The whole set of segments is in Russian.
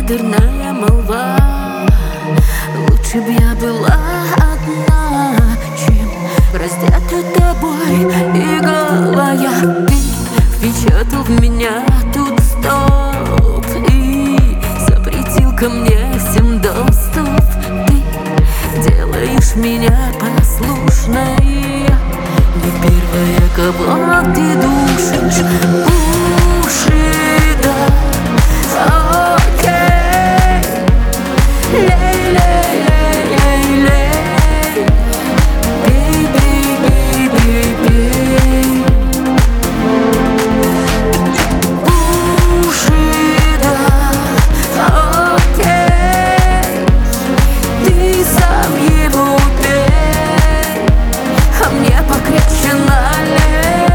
приторная молва. Лучше б я была одна, чем раздета тобой и голая. Ты впечатал в меня тут стоп и запретил ко мне всем доступ. Ты делаешь меня послушной, не первая, кого ты душишь. Уши, да, окей. Лей-лей-лей-лей-лей. Бей-бей-бей-бей-бей. Уши, да, окей. Ты сам его бей, а мне покрепче налей.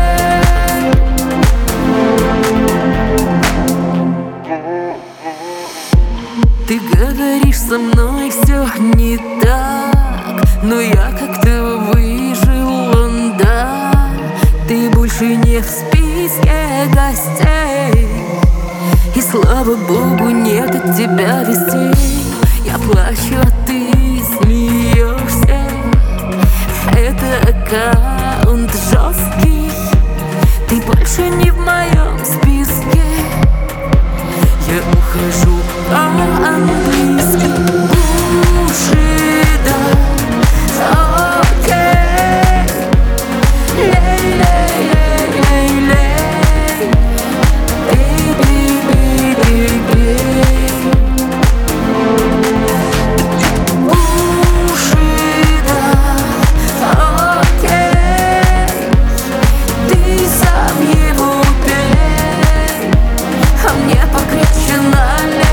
Ты говоришь, со мной все не так, но я как-то выжил, да. Ты больше не в списке гостей, и слава богу, нет от тебя вестей. Я плачу, а ты смеешься. Это аккаунт жесткий, ты больше не в моем списке. Я ухожу по-английски. Уши, да, окей. Лей-лей-лей-лей-лей. Бей-бей-бей-бей-бей. Уши, да, окей. Ты сам его бей, а мне покрепче налей.